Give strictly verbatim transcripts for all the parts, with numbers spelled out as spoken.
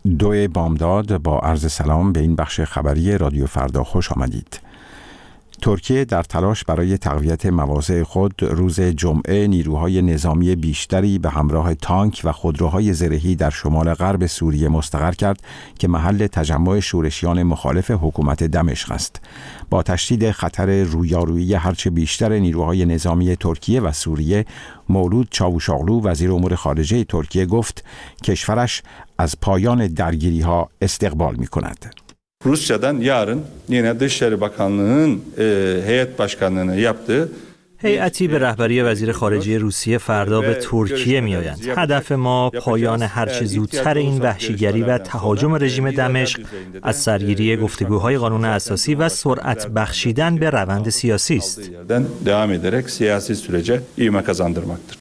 دوی بامداد با عرض سلام به این بخش خبری رادیو فردا خوش آمدید. ترکیه در تلاش برای تقویت مواضع خود روز جمعه نیروهای نظامی بیشتری به همراه تانک و خودروهای زرهی در شمال غرب سوریه مستقر کرد که محل تجمع شورشیان مخالف حکومت دمشق است. با تشدید خطر رویارویی هرچه بیشتر نیروهای نظامی ترکیه و سوریه، مولود چاوشاغلو وزیر امور خارجه ترکیه gofت کشورش از پایان درگیری‌ها استقبال می‌کند. Rusya'dan yarın yine Dışişleri Bakanlığı'nın e, heyet başkanlığını yaptığı هیئتی به رهبری وزیر خارجه روسیه فردا به ترکیه می‌آیند. هدف ما پایان هرچه زودتر این وحشیگری و تهاجم رژیم دمشق از سرگیری گفتگوهای قانون اساسی و سرعت بخشیدن به روند سیاسی است. devam ederek siyasi sürece ivme kazandırmaktır.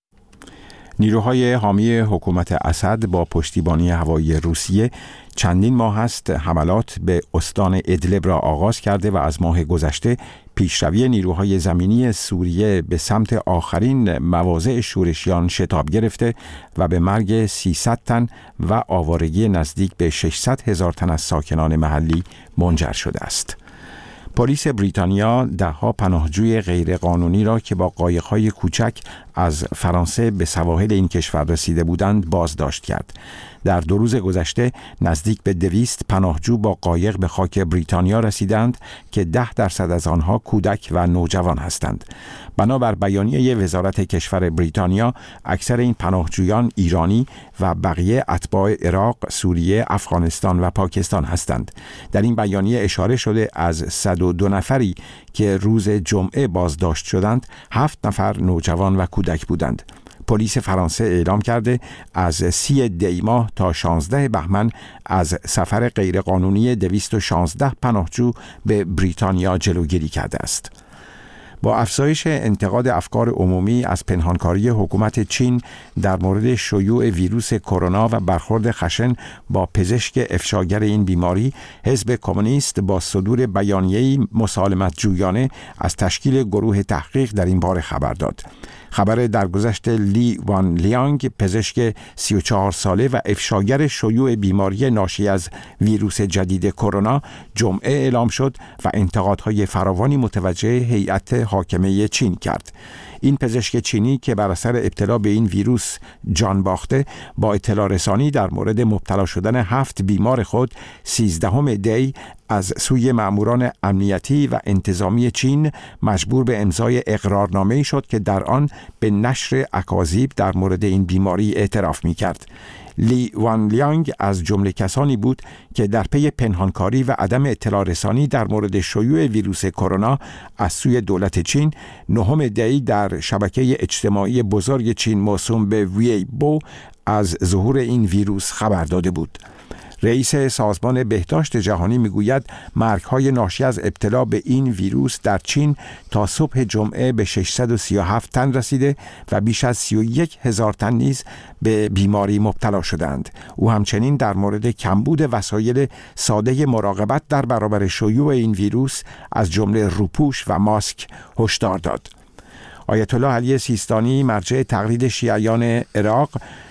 نیروهای حامی حکومت اسد با پشتیبانی هوایی روسیه چندین ماه است حملات به استان ادلب را آغاز کرده و از ماه گذشته پیشروی نیروهای زمینی سوریه به سمت آخرین مواضع شورشیان شتاب گرفته و به مرگ سیصد تن و آوارگی نزدیک به ششصد هزار تن از ساکنان محلی منجر شده است. پلیس بریتانیا ده‌ها پناهجوی غیرقانونی را که با قایق‌های کوچک از فرانسه به سواحل این کشور رسیده بودند بازداشت کرد. در دو روز گذشته نزدیک به دویست پناهجو با قایق به خاک بریتانیا رسیدند که ده درصد از آنها کودک و نوجوان هستند. بنابر بیانیه وزارت کشور بریتانیا، اکثر این پناهجویان ایرانی و بقیه اتباع عراق، سوریه، افغانستان و پاکستان هستند. در این بیانیه اشاره شده از صد و دو نفری که روز جمعه بازداشت شدند، هفت نفر نوجوان و کودک بودند. پلیس فرانسه اعلام کرده از سی دی ماه تا شانزده بهمن از سفر غیرقانونی دویست و شانزده پناهجو به بریتانیا جلوگیری کرده است. با افزایش انتقاد افکار عمومی از پنهانکاری حکومت چین در مورد شیوع ویروس کرونا و برخورد خشن با پزشک افشاگر این بیماری، حزب کمونیست با صدور بیانیه‌ای مسالمت جویانه از تشکیل گروه تحقیق در این باره خبر داد. خبر درگذشت لی وان لیانگ، پزشک سی و چهار ساله و افشاگر شیوع بیماری ناشی از ویروس جدید کرونا، جمعه اعلام شد و انتقادهای فراوانی متوجه هیئت حاکمه چین کرد. این پزشک چینی که بر اثر ابتلا به این ویروس جان باخته، با اطلاع رسانی در مورد مبتلا شدن هفت بیمار خود سیزدهم دی از سوی مأموران امنیتی و انتظامی چین مجبور به امضای اقرارنامه‌ای شد که در آن به نشر اکاذیب در مورد این بیماری اعتراف می‌کرد. لی وان لیانگ از جمله کسانی بود که در پی پنهانکاری و عدم اطلاع رسانی در مورد شیوع ویروس کرونا از سوی دولت چین نهم دی در شبکه اجتماعی بزرگ چین موسوم به ویبو از ظهور این ویروس خبر داده بود. رئیس سازمان بهداشت جهانی میگوید مرگ‌های ناشی از ابتلا به این ویروس در چین تا صبح جمعه به ششصد و سی و هفت تن رسیده و بیش از سی و یک هزار تن نیز به بیماری مبتلا شدند. او همچنین در مورد کمبود وسایل ساده مراقبت در برابر شیوع این ویروس از جمله روپوش و ماسک هشدار داد. آیت الله علی سیستانی، مرجع تقلید شیعیان عراق،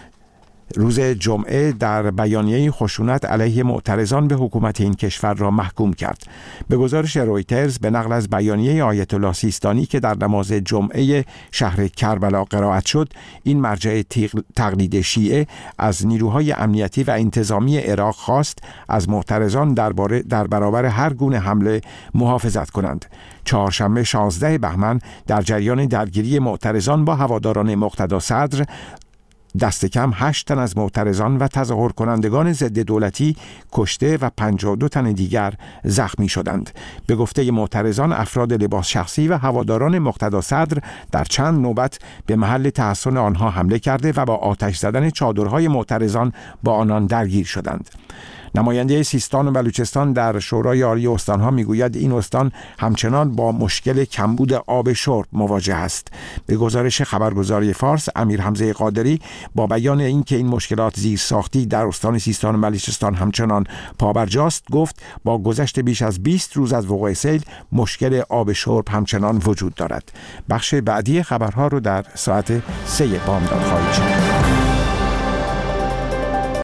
روز جمعه در بیانیه خشونت علیه معترضان به حکومت این کشور را محکوم کرد. به گزارش رویترز به نقل از بیانیه آیت الله سیستانی که در نماز جمعه شهر کربلا قرائت شد، این مرجع تقلید شیعه از نیروهای امنیتی و انتظامی عراق خواست از معترضان درباره در برابر هر گونه حمله محافظت کنند. چهارشنبه شانزده بهمن در جریان درگیری معترضان با هواداران مقتدا صدر، دست کم هشت تن از معترضان و تظاهر کنندگان ضد دولتی کشته و پنجاه و دو تن دیگر زخمی شدند. به گفته معترضان، افراد لباس شخصی و هواداران مقتدا صدر در چند نوبت به محل تحصن آنها حمله کرده و با آتش زدن چادرهای معترضان با آنان درگیر شدند. نماینده سیستان و بلوچستان در شورای عالی استانها میگوید این استان همچنان با مشکل کمبود آب شرب مواجه است. به گزارش خبرگزاری فارس، امیر حمزه قادری با بیان اینکه این مشکلات زیرساختی در استان سیستان و بلوچستان همچنان پابرجاست، گفت با گذشت بیش از بیست روز از وقوع سیل مشکل آب شرب همچنان وجود دارد. بخش بعدی خبرها رو در ساعت سه بامداد خواهید شنید.